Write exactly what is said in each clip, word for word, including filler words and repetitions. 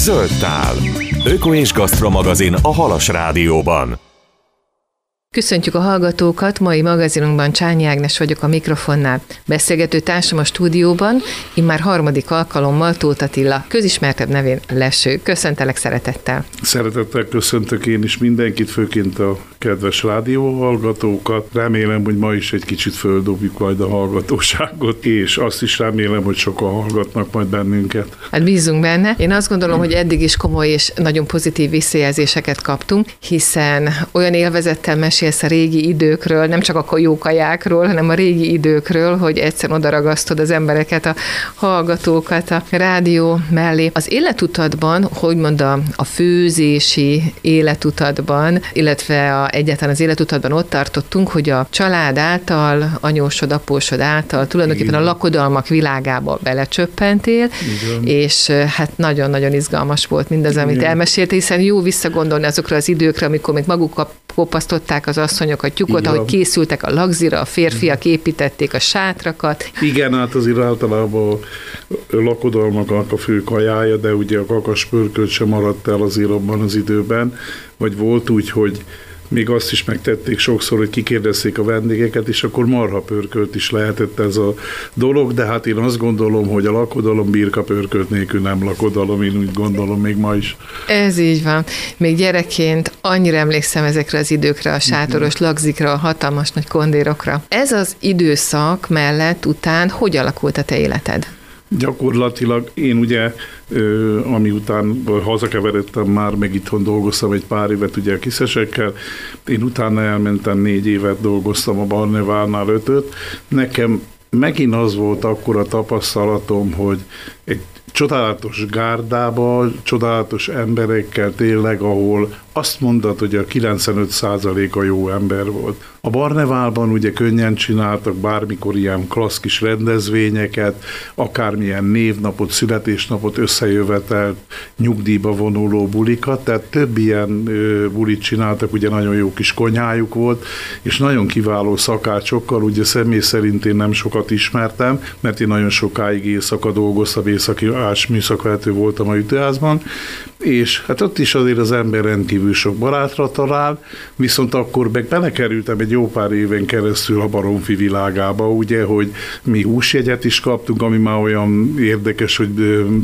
Zöld tál. Öko és Gasztro magazin a Halas Rádióban. Köszöntjük a hallgatókat, mai magazinunkban Csányi Ágnes vagyok a mikrofonnál. Beszélgető társam a stúdióban, immár harmadik alkalommal Tóth Attila, közismertebb nevén Lesső. Köszöntelek szeretettel. Szeretettel köszöntök én is mindenkit, főként a kedves rádióhallgatókat. Remélem, hogy ma is egy kicsit földobjuk majd a hallgatóságot, és azt is remélem, hogy sokan hallgatnak majd bennünket. Hát bízunk benne. Én azt gondolom, hogy eddig is komoly és nagyon pozitív visszajelzéseket kaptunk, hiszen olyan élvezettel mesélsz a régi időkről, nem csak akkor jó kajákról, hanem a régi időkről, hogy egyszer odaragasztod az embereket, a hallgatókat a rádió mellé. Az életutatban, hogy mondom, a főzési életutatban, illetve a, egyáltalán az életutatban ott tartottunk, hogy a család által, anyósod, apósod által tulajdonképpen igen, a lakodalmak világába belecsöppentél, igen, és hát nagyon-nagyon izgalmas volt mindaz, amit igen, elmeséltél, hiszen jó visszagondolni azokra az időkre, amikor még maguk kopasztották az asszonyok a tyúkot, ahogy készültek a lagzira, a férfiak építették a sátrakat. Igen, hát azért általában a lakodalmaknak a fő kajája, de ugye a kakaspörkölt sem maradt el azért abban az időben, vagy volt úgy, hogy még azt is megtették sokszor, hogy kikérdezték a vendégeket, és akkor marhapörkölt is lehetett ez a dolog, de hát én azt gondolom, hogy a lakodalom birkapörkölt nélkül nem lakodalom, én úgy gondolom még ma is. Ez így van. Még gyerekként annyira emlékszem ezekre az időkre, a sátoros lagzikra, a hatalmas nagy kondérokra. Ez az időszak mellett után hogy alakult a te életed? Gyakorlatilag én ugye, ami után hazakeveredtem már, meg itthon dolgoztam egy pár évet ugye a kiszesekkel, én utána elmentem négy évet, dolgoztam a Barnevárnál ötöt. Nekem megint az volt akkor a tapasztalatom, hogy egy csodálatos gárdában, csodálatos emberekkel tényleg, ahol azt mondod, hogy a kilencvenöt százalék a jó ember volt. A Barneválban ugye könnyen csináltak bármikor ilyen klassz kis rendezvényeket, akármilyen névnapot, születésnapot, összejövetelt, nyugdíjba vonuló bulikat, tehát több ilyen ö, bulit csináltak, ugye nagyon jó kis konyhájuk volt, és nagyon kiváló szakácsokkal, ugye személy szerint én nem sokat ismertem, mert én nagyon sokáig éjszaka dolgoztam, éjszaki műszakvezető voltam a ütőházban, és hát ott is azért az ember rendkívül sok barátra talál, viszont akkor meg belekerültem egy jó pár éven keresztül a baromfi világába, ugye, hogy mi húsjegyet is kaptunk, ami már olyan érdekes, hogy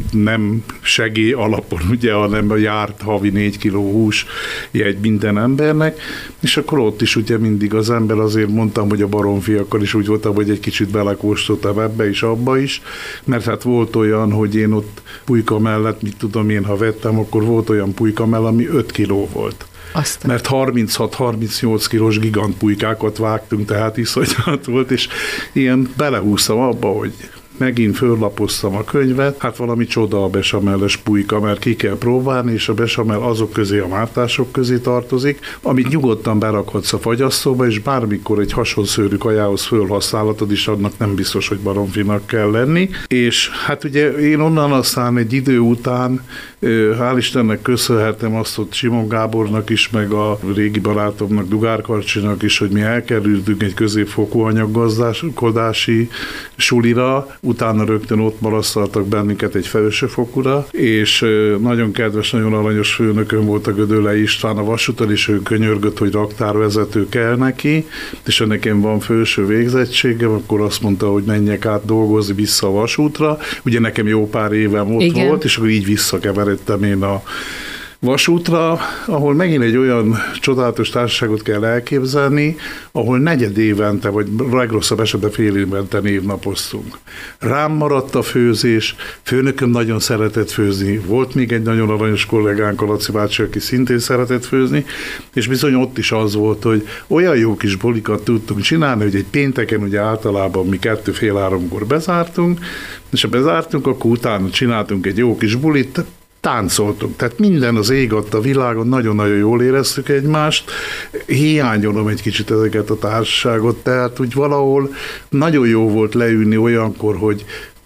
nem segély alapon, ugye, hanem járt havi négy kiló hús jegy minden embernek, és akkor ott is ugye mindig az ember, azért mondtam, hogy a baromfiakkal is úgy voltam, hogy egy kicsit belekóstoltam ebbe is, abba is, mert hát volt olyan, hogy én ott pulyka mellett, mit tudom én, ha vettem, akkor volt olyan pulyka mellett, ami öt kiló volt. Aztán. Mert harminchat-harmincnyolc kilós gigantpulykákat vágtunk, tehát iszonyat volt, és ilyen belehúztam abba, hogy megint föllapoztam a könyvet, hát valami csoda a besamelles pulyka, mert ki kell próbálni, és a besamell azok közé, a mártások közé tartozik, amit nyugodtan berakhatsz a fagyasztóba, és bármikor egy hasonszőrű kajához fölhasználatod is, annak nem biztos, hogy baromfinak kell lenni. És hát ugye én onnan aztán egy idő után, hál' Istennek köszönhetem azt ott Simon Gábornak is, meg a régi barátomnak, Dugár Karcsinak is, hogy mi elkerültünk egy középfokú anyaggazdálkodási sulira, utána rögtön ott marasztaltak bennünket egy felsőfokúra, és nagyon kedves, nagyon aranyos főnökön volt a Gödöllei István a vasúton, és ő könyörgött, hogy raktárvezető kell neki, és ha nekem van felső végzettségem, akkor azt mondta, hogy menjek át dolgozni vissza a vasútra. Ugye nekem jó pár évem ott igen, volt, és akkor így visszakeveredtem én a vasútra, ahol megint egy olyan csodálatos társaságot kell elképzelni, ahol negyed évente, vagy legrosszabb esetben fél évente névnapoztunk. Rám maradt a főzés, főnököm nagyon szeretett főzni, volt még egy nagyon aranyos kollégánk, a Laci bácsi, aki szintén szeretett főzni, és bizony ott is az volt, hogy olyan jó kis bulikat tudtunk csinálni, hogy egy pénteken ugye általában mi kettő fél háromkor bezártunk, és ha bezártunk, akkor utána csináltunk egy jó kis bulit, táncoltunk, tehát minden az ég adta a világon, nagyon-nagyon jól éreztük egymást, hiányolom egy kicsit ezeket a társaságot, tehát úgy valahol nagyon jó volt leülni olyankor, hogy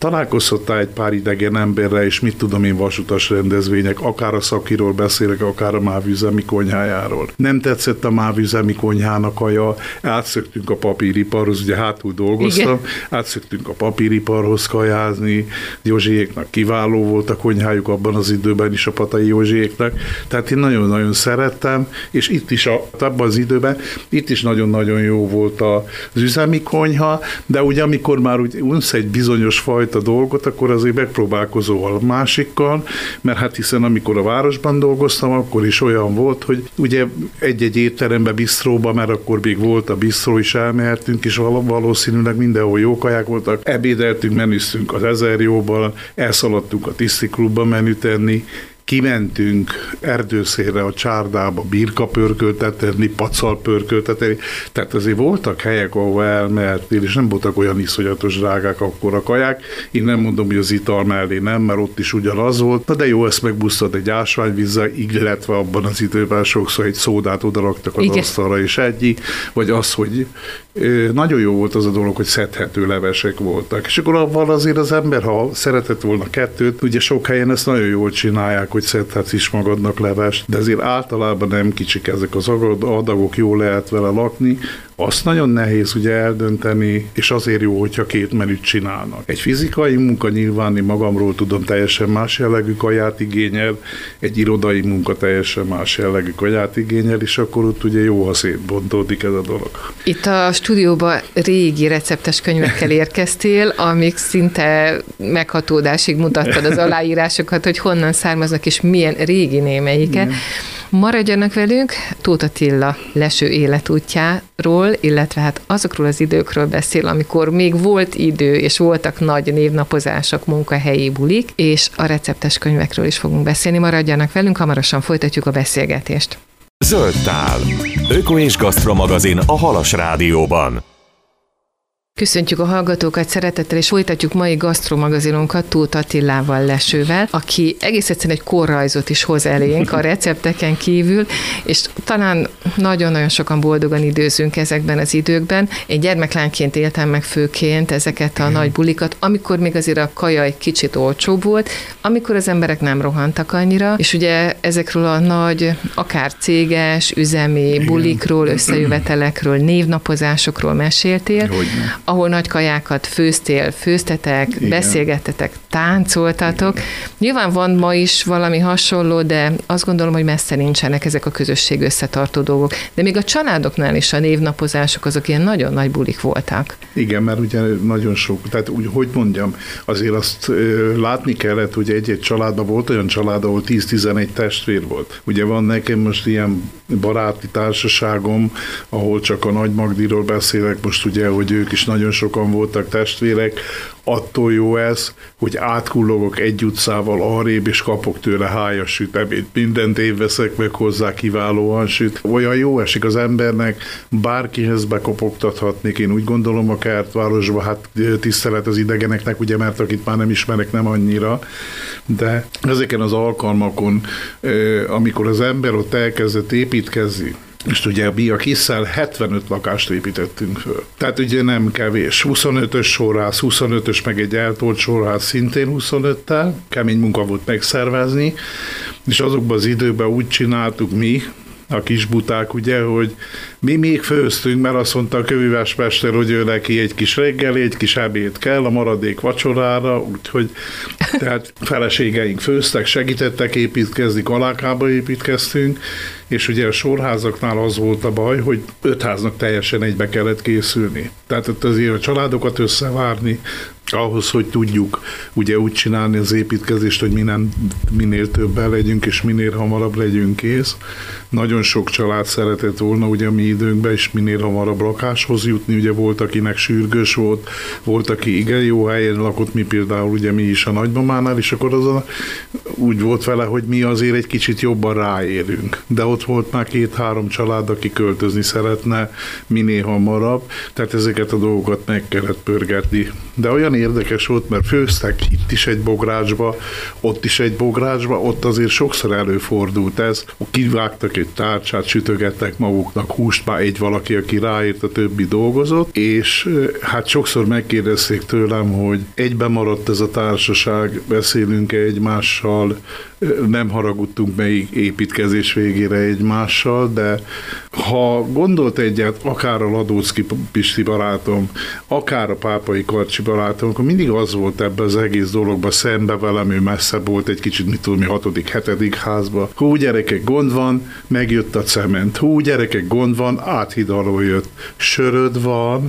találkozhattál egy pár idegen emberre, és mit tudom én, vasutas rendezvények, akár a Szakiról beszélek, akár a mávüzemi konyhájáról. Nem tetszett a mávüzemi konyhának kaja, átszöktünk a papíriparhoz, ugye hátul dolgoztam, igen. Átszöktünk a papíriparhoz kajázni, Józsiéknak kiváló volt a konyhájuk abban az időben is, a Patai Józsiéknak, tehát én nagyon-nagyon szerettem, és itt is a, abban az időben, itt is nagyon-nagyon jó volt az üzemi konyha, de ugye amikor már úgy unsz egy bizonyos fajta dolgot, akkor azért megpróbálkozol a másikkal, mert hát hiszen amikor a városban dolgoztam, akkor is olyan volt, hogy ugye egy-egy étterembe, bisztróba, mert akkor még volt a bisztró is, elmehetünk, és valószínűleg mindenhol jó kaják voltak. Ebédeltünk, menüztünk az Ezer Jóban, elszaladtunk a Tiszti Klubba menüt enni, kimentünk erdőszélre a csárdába birkapörköltet tenni, pacalpörköltet tenni, tehát azért voltak helyek, ahol elmehettél, és nem voltak olyan iszonyatos drágák akkor a kaják. Én nem mondom, hogy az ital mellé nem, mert ott is ugyanaz volt, na de jó, ezt megbusztad egy ásványvízzel, illetve abban az időben sokszor egy szódát odaraktak az igen. asztalra, és egyi, vagy az, hogy nagyon jó volt az a dolog, hogy szedhető levesek voltak. És akkor avval azért az ember, ha szeretett volna kettőt, ugye sok helyen ezt nagyon jól csinálják, hogy szedhetsz is magadnak levest, de azért általában nem kicsik ezek az adagok, jól lehet vele lakni. Azt nagyon nehéz ugye eldönteni, és azért jó, hogyha két menüt csinálnak. Egy fizikai munka nyilván, én magamról tudom, teljesen más jellegű kaját igényel, egy irodai munka teljesen más jellegű kaját igényel, és akkor ott ugye jó, ha szétbontódik ez a dolog. Itt a stúdióban régi receptes könyvekkel érkeztél, amik szinte meghatódásig mutattad az aláírásokat, hogy honnan származnak, és milyen régi némelyike. Maradjanak velünk, Tóth Attila leső életútjáról, illetve hát azokról az időkről beszél, amikor még volt idő, és voltak nagy névnapozások, munkahelyi bulik, és a receptes könyvekről is fogunk beszélni. Maradjanak velünk, hamarosan folytatjuk a beszélgetést. Zöld tál. Öko és Gasztro magazin a Halas Rádióban. Köszöntjük a hallgatókat szeretettel, és folytatjuk mai gasztromagazinunkat Tóth Attilával lesővel, aki egész egyszerűen egy korrajzot is hoz elénk a recepteken kívül, és talán nagyon-nagyon sokan boldogan időzünk ezekben az időkben. Én gyermeklányként éltem meg főként ezeket a nagy bulikat, amikor még azért a kaja egy kicsit olcsóbb volt, amikor az emberek nem rohantak annyira, és ugye ezekről a nagy, akár céges, üzemi bulikról, összejövetelekről, névnapozásokról meséltél, Hogyne. ahol nagy kajákat főztél, főztetek, igen. beszélgettetek, táncoltatok. Igen. Nyilván van ma is valami hasonló, de azt gondolom, hogy messze nincsenek ezek a közösség összetartó dolgok. De még a családoknál is a névnapozások azok ilyen nagyon nagy bulik voltak. Igen, mert ugye nagyon sok, tehát úgy, hogy mondjam, azért azt ö, látni kellett, hogy egy-egy családban volt olyan család, ahol tíz-tizenegy testvér volt. Ugye van nekem most ilyen baráti társaságom, ahol csak a Nagy Magdiról beszélek, most ugye, hogy ők is nagyon sokan voltak testvérek, attól jó ez, hogy átkullogok egy utcával arrébb, és kapok tőle hájas süteményt. Mindent én veszek meg hozzá, kiválóan süt. Olyan jó esik az embernek, bárkihez bekopogtathatnék. Én úgy gondolom, a kertvárosban, hát tisztelet az idegeneknek, ugye, mert akit már nem ismerek, nem annyira, de ezeken az alkalmakon, amikor az ember ott elkezdett építkezni, és ugye mi a Kisszel hetvenöt lakást építettünk föl. Tehát ugye nem kevés. huszonötös sorház, huszonötös meg egy eltolt sorház szintén huszonöttel. Kemény munka volt megszervezni, és azokban az időben úgy csináltuk mi, a kisbuták, ugye, hogy mi még főztünk, mert azt mondta a kövüves mester, hogy ő neki egy kis reggel, egy kis ebéd kell a maradék vacsorára, úgyhogy tehát feleségeink főztek, segítettek építkezni, Kalákába építkeztünk, és ugye a sorházaknál az volt a baj, hogy öt háznak teljesen egybe kellett készülni. Tehát ott azért a családokat összevárni, ahhoz, hogy tudjuk ugye úgy csinálni az építkezést, hogy minél, minél többen legyünk, és minél hamarabb legyünk kész. Nagyon sok család szeretett volna ugye a mi időnkben is minél hamarabb lakáshoz jutni, ugye volt, akinek sürgős volt, volt, aki igen jó helyen lakott, mi például ugye mi is a nagymamánál, és akkor az a, úgy volt vele, hogy mi azért egy kicsit jobban ráérünk. De ott volt már két-három család, aki költözni szeretne minél hamarabb, tehát ezeket a dolgokat meg kellett pörgetni. De olyan érdekes volt, mert főztek itt is egy bográcsba, ott is egy bográcsba, ott azért sokszor előfordult ez, kivágtak egy tárcsát, sütögettek maguknak húst, már egy valaki, aki ráírt, a többi dolgozott, és hát sokszor megkérdezték tőlem, hogy egyben maradt ez a társaság, beszélünk-e egymással, nem haragudtunk melyik építkezés végére egymással, de ha gondolt egyet, akár a Ladóczky Pisti barátom, akár a Pápai Karcsi barátom, akkor mindig az volt ebben az egész dologban szembe velem, ő messze volt egy kicsit, mit tudom, mi hatodik, hetedik házba. Hú, gyerekek, gond van, megjött a cement. Hú, gyerekek, gond van, áthid alól jött. Söröd van.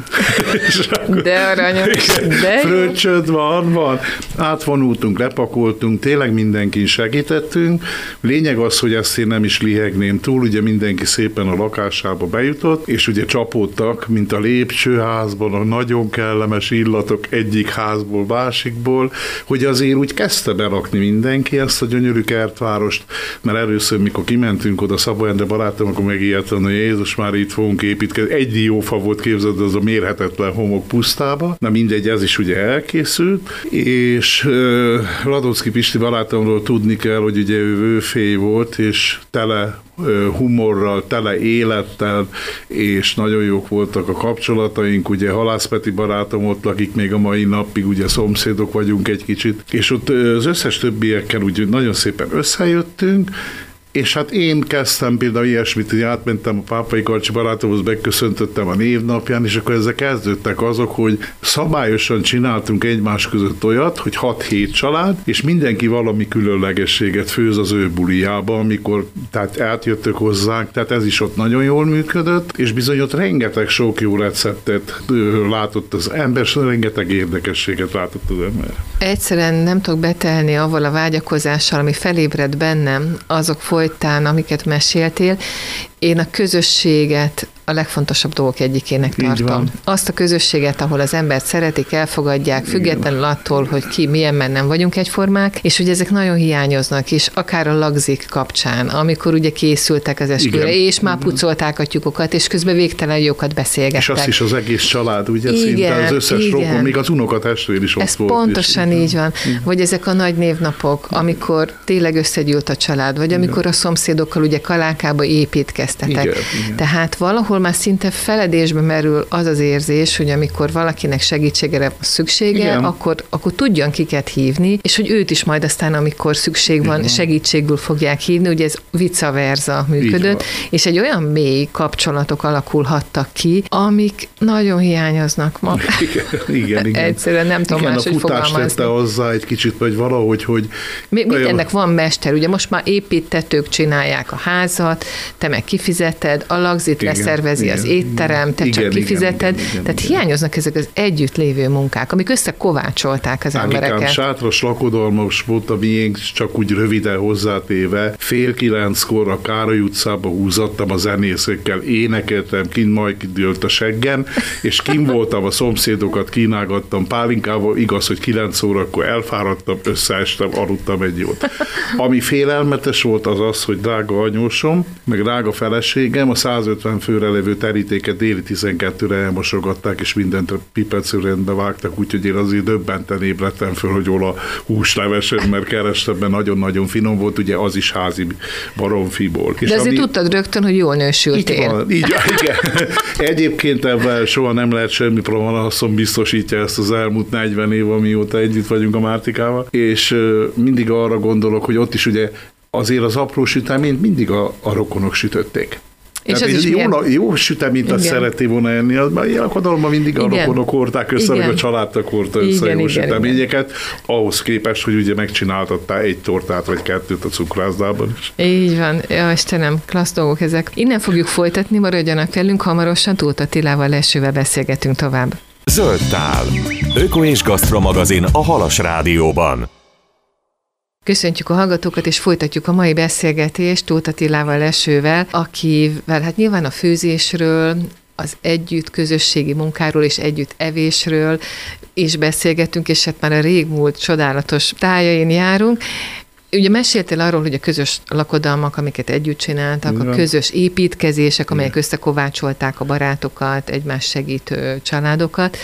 De aranyos, de fröccsöd van, van. Átvonultunk, lepakoltunk, tényleg mindenkin segítettünk. Lényeg az, hogy ezt én nem is lihegném túl, ugye mindenki szépen a lakásába bejutott, és ugye csapódtak, mint a lépcsőházban, a nagyon kellemes illatok egyik házból, másikból, hogy azért úgy kezdte berakni mindenki ezt a gyönyörű kertvárost, mert először, mikor kimentünk oda Szabó Endre barátom, akkor megijedtem, hogy Jézus, már itt fogunk építkezni. Egy diófa volt, képzeld, az a mérhetetlen homok pusztába. Na mindegy, ez is ugye elkészült, és uh, Ladóczky Pisti barátomról tudni kell, hogy ugye ő vőfély volt, és tele humorral, tele élettel, és nagyon jók voltak a kapcsolataink, ugye Halász Peti barátom ott lakik még a mai napig, ugye szomszédok vagyunk egy kicsit, és ott az összes többiekkel úgy nagyon szépen összejöttünk, és hát én kezdtem például ilyesmit, hogy átmentem a Pápai Karcsi barátomhoz, megköszöntöttem a névnapján, és akkor ezek kezdődtek azok, hogy szabályosan csináltunk egymás között olyat, hogy hat-hét család, és mindenki valami különlegességet főz az ő bulijába, amikor tehát átjöttök hozzánk, tehát ez is ott nagyon jól működött, és bizony ott rengeteg sok jó receptet látott az ember, rengeteg érdekességet látott az ember. Egyszerűen nem tudok betelni avval a vágyakozással, ami felébred bennem, azok folytán, amiket meséltél. Én a közösséget a legfontosabb dolgok egyikének tartom. Azt a közösséget, ahol az embert szeretik, elfogadják, függetlenül attól, hogy ki, milyen, mert nem vagyunk egyformák, és ugye ezek nagyon hiányoznak is, akár a lagzik kapcsán, amikor ugye készültek az esküvőre, és már pucolták a tyúkokat, és közben végtelen jókat beszélgettek. És azt is az egész család, ugye szinte az összes rokon, még az unokatestvér is ott Ez volt. pontosan így van. Vagy ezek a nagy névnapok, amikor tényleg összegyűlt a család, vagy amikor igen. a szomszédokkal ugye Kalákába építkeztetek. Igen, igen. Tehát valahol már szinte feledésbe merül az az érzés, hogy amikor valakinek segítségére szüksége, akkor, akkor tudjon kiket hívni, és hogy őt is majd aztán, amikor szükség van, igen. segítségből fogják hívni, ugye ez vice versa működött, és egy olyan mély kapcsolatok alakulhattak ki, amik nagyon hiányoznak ma. Igen, igen. igen. Egyszerűen nem tudom máshogy fogalmazni. Igen, a futás tette hozzá egy kicsit, vagy valahogy, hogy... Mindennek van mester, ugye most már építetők csinálják a házat, te meg kifizeted, a lagzit leszervezi igen, az étterem, te igen, csak kifizeted, igen, igen, tehát igen. hiányoznak ezek az együtt lévő munkák, amik összekovácsolták az Ágikám, embereket. Sátras lakodalmas volt a miénk, csak úgy röviden hozzátéve. Fél kilenckor a Károly utcába húzattam a zenészekkel, énekeltem, kint majd kidőlt a seggem, és kint voltam, a szomszédokat kínálgattam pálinkával, igaz, hogy kilenc órakor elfáradtam, összeestem, aludtam egy jót. Ami félelmetes volt az az, hogy drága anyósom, meg drága feleségem a százötven főre levő terítéket déli tizenkettőre elmosogatták, és mindent pipecőrendbe vágtak, úgyhogy én azért döbbenten ébredtem föl, hogy hol a húslevesed, mert kerestem, mert nagyon-nagyon finom volt, ugye az is házi baromfiból. De azért ami... tudtad rögtön, hogy jól nősültél. Így van, így, igen. Egyébként ebben soha nem lehet semmi provanaszom, biztosítja ezt az elmúlt negyven év, amióta együtt vagyunk a Mártikával, és mindig arra gondolok, hogy ott is ugye azért az apró süteményt mindig a, a rokonok sütötték. És az is jó, milyen... jó süteményt azt szereti volna enni, az már ilyen akadalomban mindig a rokonok hordták össze, meg a családtak hordta össze igen, jó igen, süteményeket, igen. ahhoz képest, hogy ugye megcsináltattál egy tortát vagy kettőt a cukrászdában is. Így van, ja, Istenem, klassz dolgok ezek. Innen fogjuk folytatni, maradjanak velünk, hamarosan Tóth Attilával, Lessővel beszélgetünk tovább. Zöld tál. Öko és Gasztro magazin a Halas Rádióban. Köszöntjük a hallgatókat, és folytatjuk a mai beszélgetést Tóth Attilával, Lessővel, akivel hát nyilván a főzésről, az együtt közösségi munkáról és együtt evésről is beszélgetünk, és hát már a régmúlt csodálatos tájain járunk. Ugye meséltél arról, hogy a közös lakodalmak, amiket együtt csináltak, igen. a közös építkezések, amelyek igen. összekovácsolták a barátokat, egymás segítő családokat,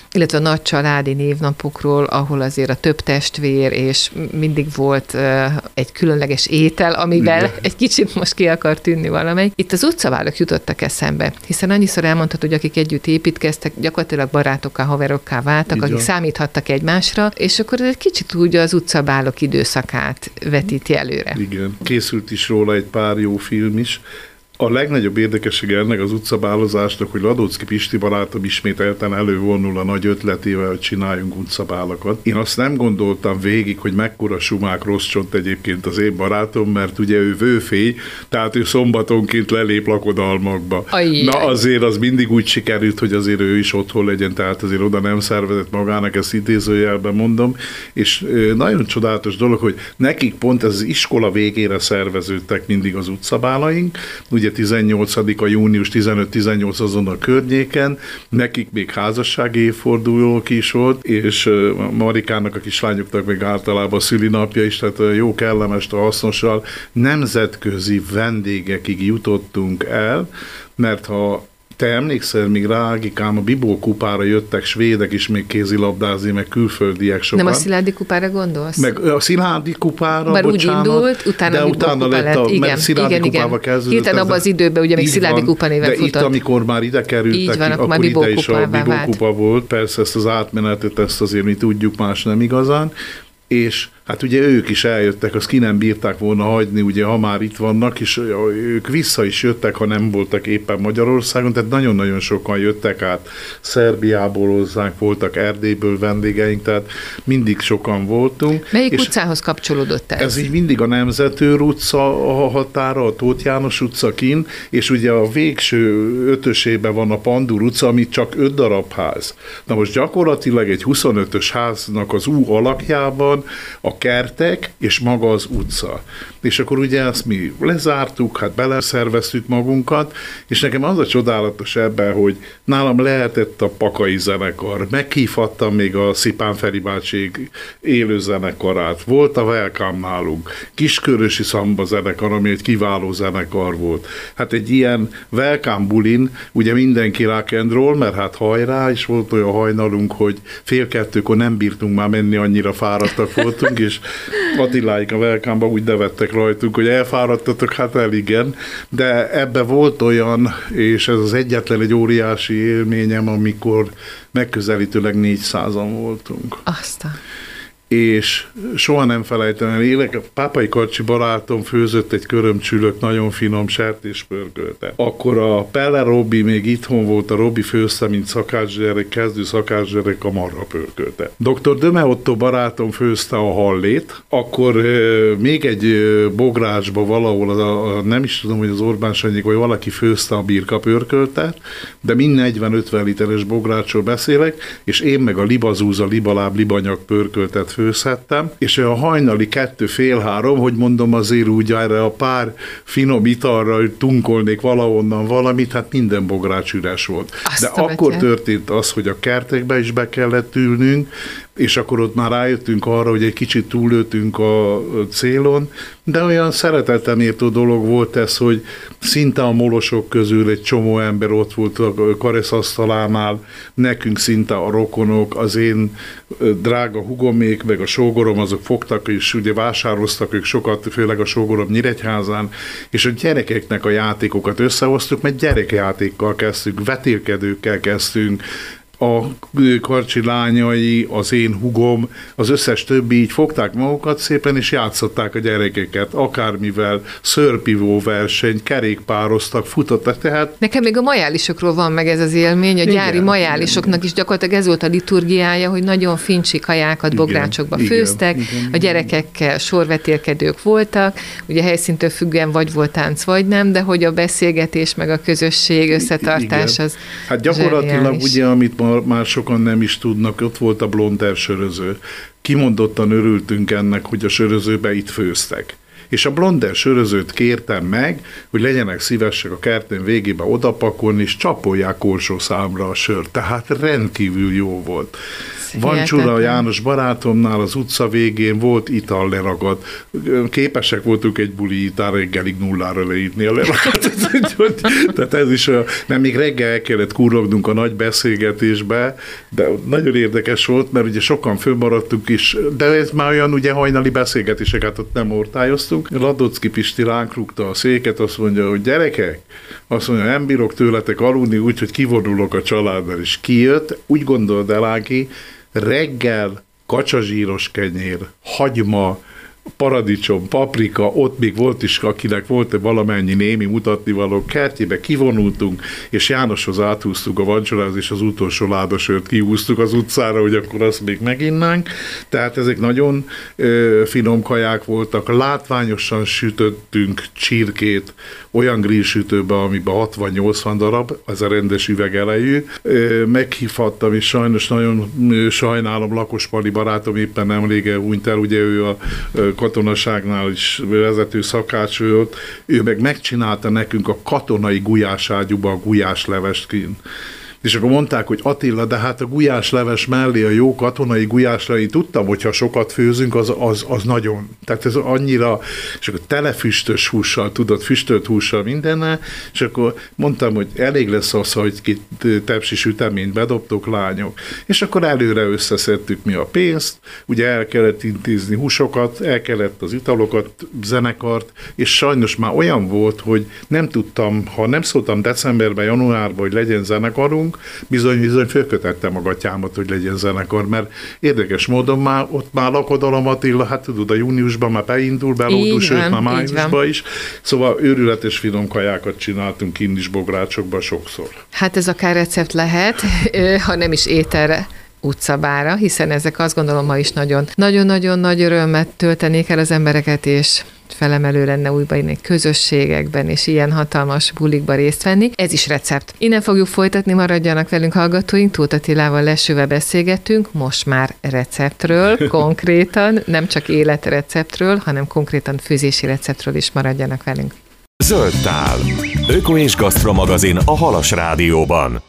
illetve a nagy családi névnapokról, ahol azért a több testvér, és mindig volt uh, egy különleges étel, amivel igen. egy kicsit most ki akar tűnni valamelyik. Itt az utcabálok jutottak eszembe, hiszen annyiszor elmondhatod, hogy akik együtt építkeztek, gyakorlatilag barátokká, haverokká váltak, igen. akik számíthattak egymásra, és akkor egy kicsit úgy az utcabálok időszakát vetíti előre. Igen, készült is róla egy pár jó film is. A legnagyobb érdekessége ennek az utcabálozásnak, hogy Ladóczky Pisti barátom ismételten elővonul a nagy ötletével, hogy csináljunk utcabálakat. Én azt nem gondoltam végig, hogy mekkora sumák rossz csont egyébként az én barátom, mert ugye ő vőfély, tehát ő szombatonként lelép lakodalmakba. Ajjaj. Na azért az mindig úgy sikerült, hogy azért ő is otthon legyen, tehát azért oda nem szervezett magának, ezt idézőjelben mondom, és nagyon csodálatos dolog, hogy nekik pont ez az iskola végére szerveződtek mindig az utcabálaink, ugye tizennyolcadika június tizenöt-tizennyolc azon a környéken, nekik még házassági évfordulók is volt, és Marikának, a kislányoknak még általában a szülinapja is, tehát jó kellemest, hasznossal nemzetközi vendégekig jutottunk el, mert ha te emlékszel, még rá, Ágikám, a Bibó kupára jöttek svédek is még kézilabdázni, meg külföldiek sokan. Nem a Szilárdi kupára gondolsz? Meg a Szilárdi kupára, Bár bocsánat. úgy indult, utána de a utána kupa lett a, lett. Igen, Szilárdi igen, kupába igen. kezdődött. Hirtelen abban az időben, ugye még Szilárdi kupa néven de futott. De itt, amikor már ide kerültek, van, akkor, akkor ide is a Bibó vált. kupa volt. Persze ezt az átmenetet, ezt azért mi tudjuk, más nem igazán. És hát ugye ők is eljöttek, azt ki nem bírták volna hagyni, ugye, ha már itt vannak, és ők vissza is jöttek, ha nem voltak éppen Magyarországon, tehát nagyon-nagyon sokan jöttek át Szerbiából hozzánk, voltak Erdélyből vendégeink, tehát mindig sokan voltunk. Melyik utcához kapcsolódott ez? Ez így mindig a Nemzetőr utca a határa, a Tóth János utca kint, és ugye a végső ötösében van a Pandur utca, ami csak öt darab ház. Na most gyakorlatilag egy huszonötös háznak az U alakjában a kertek és maga az utca. És akkor ugye ezt mi lezártuk, hát beleszerveztük magunkat, és nekem az a csodálatos ebben, hogy nálam lehetett a Pakai zenekar, meghívhattam még a Szipán Feri bácsi élő zenekarát, volt a Welcome nálunk, Kiskörösi Szamba zenekar, ami egy kiváló zenekar volt. Hát egy ilyen Welcome bulin, ugye mindenki rock and roll, mert hát hajrá, és volt olyan hajnalunk, hogy fél kettőkor nem bírtunk már menni, annyira fáradtak voltunk, és Attiláik a Welcome-ba úgy nevettek rajtunk, hogy elfáradtatok, hát el igen, de ebbe volt olyan, és ez az egyetlen egy óriási élményem, amikor megközelítőleg négyszázan voltunk. Aztán. És soha nem felejtem el, élek, a Pápai Karcsi barátom főzött egy körömcsülök, nagyon finom sertéspörköltet. Akkor a Pelle Robi még itthon volt, a Robi főzte, mint szakácsgyerek, kezdő szakácsgyerek a marha pörköltet. doktor Döme Otto barátom főzte a hallét, akkor euh, még egy euh, bográcsba valahol, a, a, nem is tudom, hogy az Orbán Sanyik, vagy valaki főzte a birka pörköltet, de mind negyven-ötven literes bográcsról beszélek, és én meg a libazúza, libaláb, libanyag pörköltet főzhettem, és a hajnali kettő fél három, hogy mondom azért úgy erre a pár finom italra, hogy tunkolnék valahonnan valamit, hát minden bogrács üres volt. Azt de akkor történt az, hogy a kertekbe is be kellett ülnünk, és akkor ott már rájöttünk arra, hogy egy kicsit túllőttünk a célon, de olyan szeretettem értő dolog volt ez, hogy szinte a molosok közül egy csomó ember ott volt a kareszasztalánál, nekünk szinte a rokonok, az én drága hugomék, meg a sógorom, azok fogtak, és ugye vásároztak ők sokat, főleg a sógorom Nyíregyházán, és a gyerekeknek a játékokat összehoztuk, mert gyerekjátékkal kezdtünk, vetélkedőkkel kezdtünk, a Karcsi lányai, az én hugom, az összes többi így fogták magukat szépen, és játszották a gyerekeket, akármivel, szörpivó verseny, kerékpároztak, futottak, tehát... Nekem még a majálisokról van meg ez az élmény, a gyári igen, majálisoknak igen. is gyakorlatilag ez volt a liturgiája, hogy nagyon fincsi kajákat igen, bográcsokba igen, főztek, igen, igen, a gyerekekkel sorvetélkedők voltak, ugye helyszíntől függően vagy volt tánc, vagy nem, de hogy a beszélgetés, meg a közösség, összetartás igen. az hát gyakorlatilag zseniális. Ugye, amit ma már sokan nem is tudnak, ott volt a Blonder söröző. Kimondottan örültünk ennek, hogy a sörözőbe itt főztek. És a Blonder sörözőt kértem meg, hogy legyenek szívesek a kertén végébe odapakolni, és csapolják korsó számra a sört. Tehát rendkívül jó volt. Vancsura János barátomnál az utca végén volt ital leragadt. Képesek voltunk egy buli itál reggelig nullára leírni a leragatot. Tehát ez is, nem még reggel el kellett kurrognunk a nagy beszélgetésbe, de nagyon érdekes volt, mert ugye sokan fönnmaradtunk is, de ez már olyan ugye hajnali beszélgetéseket ott nem ortályoztunk. Radocki Pisti ránk rúgta a széket, azt mondja, hogy gyerekek, azt mondja, nem bírok tőletek aludni, úgyhogy kivonulok a családdal, és kijött, úgy gondold el, Ági, reggel kacsazsíros kenyér, hagyma, paradicsom, paprika, ott még volt is, akinek volt valamennyi némi mutatnivaló, kertjébe kivonultunk, és Jánoshoz áthúztuk a vancsoráz, és az utolsó ládasört kihúztuk az utcára, hogy akkor azt még meginnánk. Tehát ezek nagyon ö, finom kaják voltak, látványosan sütöttünk csirkét olyan grillsütőbe, amiben hatvan-nyolcvan darab, az a rendes üveg elejű. Ö, meghívhattam, és sajnos nagyon ö, sajnálom, Lakospali barátom éppen nemrég elhunyt el, ugye ő a ö, katonaságnál is vezető szakács volt, ő meg megcsinálta nekünk a katonai gulyáságyúba a gulyáslevest kint. És akkor mondták, hogy Attila, de hát a gulyásleves mellé a jó katonai gulyásleves, én tudtam, hogyha sokat főzünk, az, az, az nagyon, tehát ez annyira, és akkor tele füstös hússal, tudod, füstölt hússal mindennel, és akkor mondtam, hogy elég lesz az, hogy két tepsi süteményt bedobtok, lányok. És akkor előre összeszedtük mi a pénzt, ugye el kellett intézni húsokat, el kellett az italokat, zenekart, és sajnos már olyan volt, hogy nem tudtam, ha nem szóltam decemberben, januárban, hogy legyen zenekarunk, bizony-bizony fölkötettem a gatyámat, hogy legyen zenekar, mert érdekes módon már ott már lakodalom Attila, hát tudod, a júniusban már beindul, belódul, sőt már májusban is. Szóval őrületes finom kajákat csináltunk kint is bográcsokban sokszor. Hát ez akár recept lehet, ha nem is ételre, utcabára, hiszen ezek azt gondolom ma is nagyon, nagyon-nagyon nagy örömet töltenék el az embereket, és felemelő lenne újba inni közösségekben, és ilyen hatalmas bulikba részt venni. Ez is recept. Innen fogjuk folytatni, maradjanak velünk hallgatóink, Tóth Attilával lesőve beszélgetünk, most már receptről, konkrétan, nem csak életreceptről, hanem konkrétan főzési receptről is maradjanak velünk. Zöld tál. Öko és Gasztro magazin a Halas Rádióban.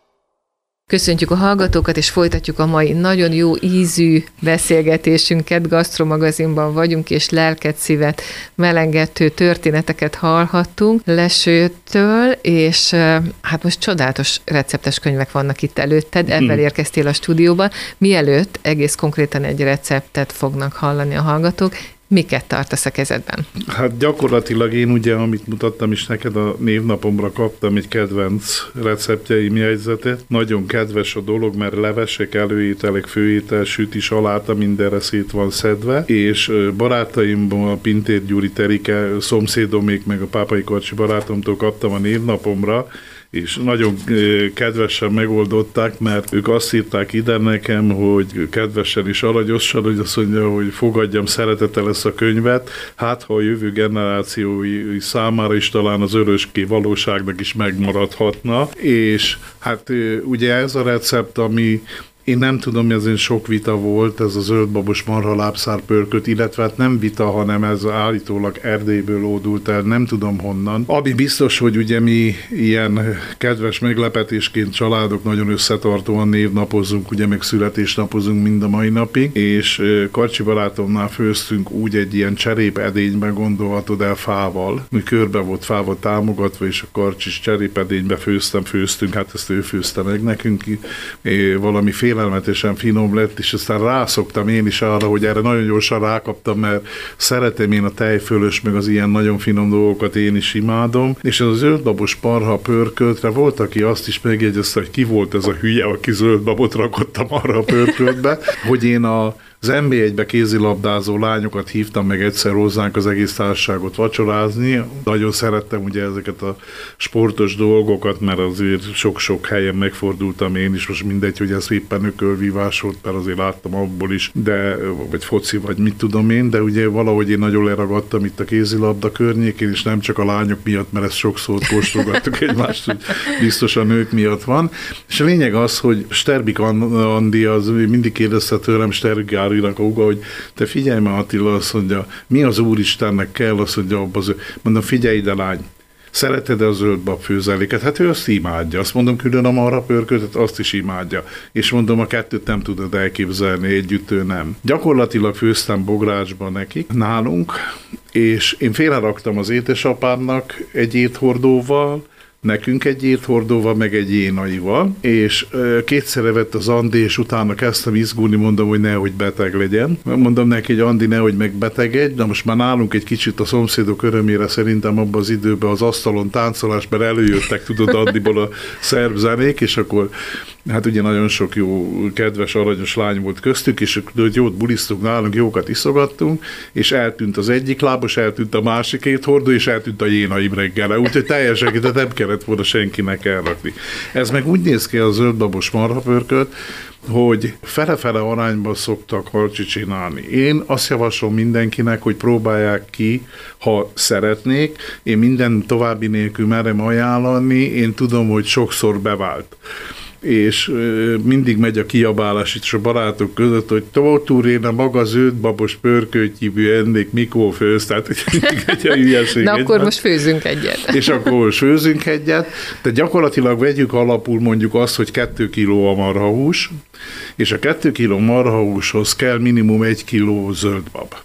Köszöntjük a hallgatókat, és folytatjuk a mai nagyon jó ízű beszélgetésünket. Gasztro magazinban vagyunk, és lelket, szívet melengető történeteket hallhattunk Lesőtől, és hát most csodálatos receptes könyvek vannak itt előtted, ebben érkeztél a stúdióban. Mielőtt egész konkrétan egy receptet fognak hallani a hallgatók, miket tartasz a kezedben? Hát gyakorlatilag én ugye, amit mutattam is neked, a névnapomra kaptam egy kedvenc receptjeim jegyzetet. Nagyon kedves a dolog, mert levesek, előételek, főétel, süti, saláta, mindenre szét van szedve, és barátaimból a Pintér Gyuri Terike, szomszédomék, meg a Pápai Karcsi barátomtól kaptam a névnapomra, és nagyon kedvesen megoldották, mert ők azt írták ide nekem, hogy kedvesen és aranyosan, hogy azt mondja, hogy fogadjam szeretettel ezt a könyvet, hát ha a jövő generációi számára is talán az örökké valóságnak is megmaradhatna, és hát ugye ez a recept, ami én nem tudom, hogy azért sok vita volt, ez a zöldbabos marha lábszár pörkölt, illetve hát nem vita, hanem ez állítólag Erdélyből ódult el, nem tudom honnan. Ami biztos, hogy ugye mi ilyen kedves meglepetésként családok nagyon összetartóan névnapozunk, ugye meg születésnapozunk mind a mai napig, és Karcsi barátomnál főztünk úgy egy ilyen cserépedénybe, gondolhatod el, fával, mi körbe volt fával támogatva, és a Karcsis cserépedénybe főztem, főztünk, hát ezt ő főzte meg nekünk, valami fél félelmetesen finom lett, és aztán rászoktam én is arra, hogy erre nagyon gyorsan rákaptam, mert szeretem én a tejfölös, meg az ilyen nagyon finom dolgokat én is imádom, és ez a zöldbabos marha pörköltre volt, aki azt is megjegyezte, hogy ki volt ez a hülye, aki zöldbabot rakottam arra a pörköltbe, hogy én a az en bé egybe kézilabdázó lányokat hívtam meg egyszer hozzánk az egész társaságot vacsorázni. Nagyon szerettem ugye ezeket a sportos dolgokat, mert azért sok-sok helyen megfordultam én is, most mindegy, hogy ez éppen ökölvívás volt, mert azért láttam abból is, de, vagy foci, vagy mit tudom én, de ugye valahogy én nagyon leragadtam itt a kézilabda környékén, és nem csak a lányok miatt, mert ezt sokszor kóstolgattuk egymást, hogy biztos a nők miatt van. És a lényeg az, hogy Sterbik Andi az mindig kérdezte tőlem, Sterbik a uga, hogy te figyelj már, Attila, azt mondja, mi az Úristennek kell, azt mondja, az, mondom, figyelj ide, lány, szereted-e a zöldbab főzeléket? Hát ő azt imádja. Azt mondom, külön a marhapörköltet, azt is imádja. És mondom, a kettőt nem tudod elképzelni, együtt ő nem. Gyakorlatilag főztem bográcsban neki, nálunk, és én félreraktam az édesapámnak egy éthordóval, nekünk egy éthordóval, meg egy énaival, és kétszerre vett az Andi, és utána kezdtem izgulni, mondom, hogy nehogy beteg legyen. Mondom neki, hogy Andi, nehogy megbetegedj, de most már nálunk egy kicsit a szomszédok örömére szerintem abban az időben az asztalon táncolásban előjöttek, tudod, Andiból a szerb zenék, és akkor hát ugye nagyon sok jó, kedves, aranyos lány volt köztük, és hogy jót bulisztunk nálunk, jókat iszogattunk, és eltűnt az egyik lábos, eltűnt a másik éthordó, és eltűnt a jénaim reggelre, úgyhogy teljesen, de nem kellett volna senkinek elrakni. Ez meg úgy néz ki a zöldbabos marhapörkölt, hogy fele-fele arányban szoktak harcsi csinálni. Én azt javaslom mindenkinek, hogy próbálják ki, ha szeretnék. Én minden további nélkül merem ajánlani, én tudom, hogy sokszor bevált. És mindig megy a kiabálás itt a barátok között, hogy Tótúrén a maga zöldbabos pörköltyívű ennék mikor főz, tehát mindig egy a hülyeség. Na akkor most főzünk egyet. És akkor most főzünk egyet, de gyakorlatilag vegyük alapul mondjuk azt, hogy kettő kiló a marhahús, és a kettő kiló marhahúshoz kell minimum egy kiló zöldbab.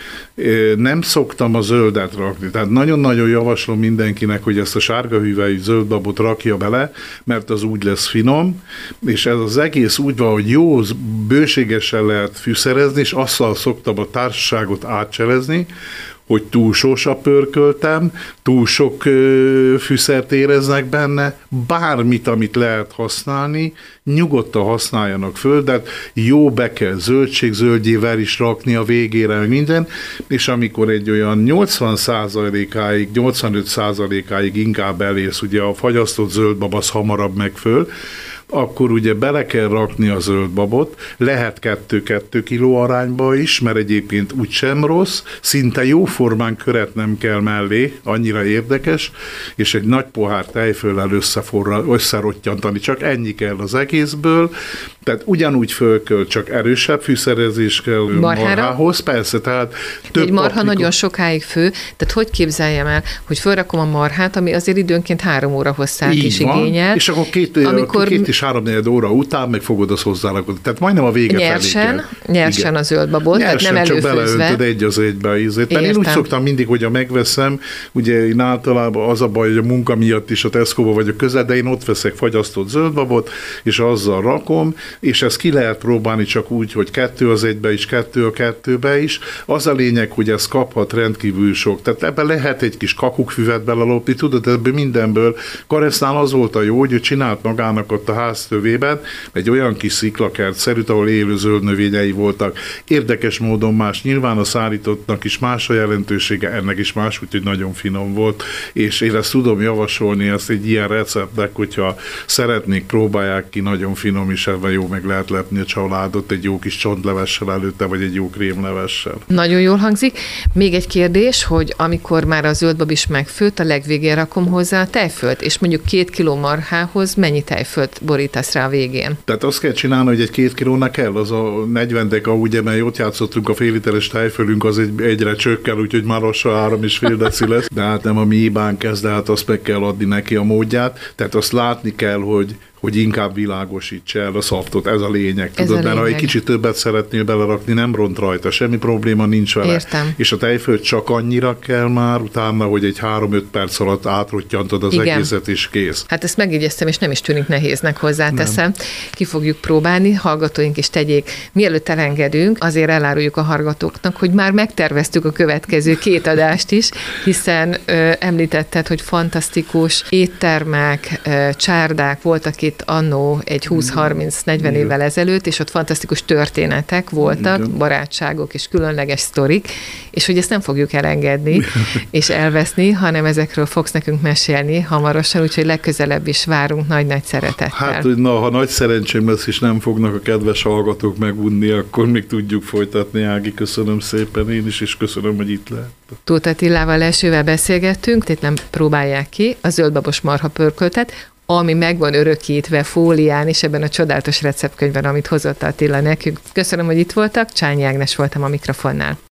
Nem szoktam a zöldet rakni, tehát nagyon-nagyon javaslom mindenkinek, hogy ezt a sárga hüvelyű zöldbabot rakja bele, mert az úgy lesz finom, és ez az egész úgy van, hogy jó, bőségesen lehet fűszerezni, és azzal szoktam a társaságot átcselezni, hogy túl sósa pörköltem, túl sok ö, fűszert éreznek benne, bármit, amit lehet használni, nyugodtan használjanak föl, de jó be kell zöldségzöldjével is rakni a végére minden, és amikor egy olyan nyolcvan százalékáig, nyolcvanöt százalékáig inkább elérsz, ugye a fagyasztott zöldbab az hamarabb meg föl, akkor ugye bele kell rakni a zöldbabot, lehet kettő-kettő kiló arányba is, mert egyébként úgysem rossz, szinte jóformán köret nem kell mellé, annyira érdekes, és egy nagy pohár tejföllel összerottyantani, csak ennyi kell az egészből, tehát ugyanúgy föl kell, csak erősebb fűszerezés kell Marhára? marhához, persze, tehát több egy marha paprika. nagyon sokáig fő, tehát hogy képzeljem el, hogy fölrakom a marhát, ami azért időnként három óra hosszát Így is van, igényel. és akkor két, amikor két és háromnegyed óra után meg fogod azt hozzárakni. Tehát majdnem a vége nyersen, felé kell. Nyersen Igen. a zöldbabot, tehát nem előfőzve. Csak beleöntöd egy az egybe ízét. Mert én úgy szoktam mindig, hogy a megveszem, ugye én általában az a baj, hogy a munka miatt is a Tesco-ba vagyok közel, de én ott veszek fagyasztott zöldbabot, és azzal rakom, és ezt ki lehet próbálni csak úgy, hogy kettő az egybe is, kettő a kettőbe is. Az a lényeg, hogy ez kaphat rendkívül sok. Tehát ebben lehet egy kis kakukfüvet belelopni, tudod, ebből mindenből. Karesznál az volt a jó, hogy ő csinált magának ott a háztövében egy olyan kis sziklakert-szerűt, ahol élő zöld növényei voltak. Érdekes módon más, nyilván a szárítottnak is más a jelentősége, ennek is más, úgyhogy nagyon finom volt, és én ezt tudom javasolni, ezt egy ilyen receptnek, hogyha szeretnék, próbálják ki, nagyon finom, és ebben jó meg lehet lepni a családot egy jó kis csontlevessel előtte, vagy egy jó krémlevessel. Nagyon jól hangzik. Még egy kérdés, hogy amikor már a zöldbab is megfőtt, a legvégén rakom hozzá a tejfölt, és mondjuk két kiló marhához mennyi tejfölt borítasz rá a végén? Tehát azt kell csinálni, hogy egy két kilónak kell, az a negyven deka, ugye, mert ott játszottunk, a fél literes tejfölünk az egy, egyre csökkel, úgyhogy már lassan három és fél deci lesz, de hát nem a mi hibánk ez, de hát azt meg kell adni neki a módját, tehát azt látni kell, hogy hogy inkább világosítsa el a szaftot, ez a lényeg. Ez tudod, a mert lényeg. ha egy kicsit többet szeretnél belerakni, nem ront rajta, semmi probléma nincs vele. Értem. És a tejfölt csak annyira kell már, utána, hogy egy három-öt perc alatt átrottyantod az Igen. egészet, és kész. Hát ezt megjegyeztem, és nem is tűnik nehéznek, hozzáteszem. Ki fogjuk próbálni, hallgatóink is tegyék. Mielőtt elengedünk, azért eláruljuk a hallgatóknak, hogy már megterveztük a következő két adást is, hiszen ö, említetted, hogy fantasztikus éttermek, ö, csárdák voltak itt annó egy húsz-harminc-negyven Igen. évvel ezelőtt, és ott fantasztikus történetek voltak, Igen. barátságok és különleges sztorik, és hogy ezt nem fogjuk elengedni és elveszni, hanem ezekről fogsz nekünk mesélni hamarosan, úgyhogy legközelebb is várunk nagy-nagy szeretettel. Hát, hogy na, ha nagy szerencsém lesz, és nem fognak a kedves hallgatók megunni, akkor még tudjuk folytatni, Ági. Köszönöm szépen én is, és köszönöm, hogy itt lehet. Tóth Attilával elsővel beszélgettünk, itt nem próbálják ki a zöldbabos marha pörköltet, ami meg van örökítve fólián, és ebben a csodálatos receptkönyvben, amit hozott Attila nekünk. Köszönöm, hogy itt voltak, Csányi Ágnes voltam a mikrofonnál.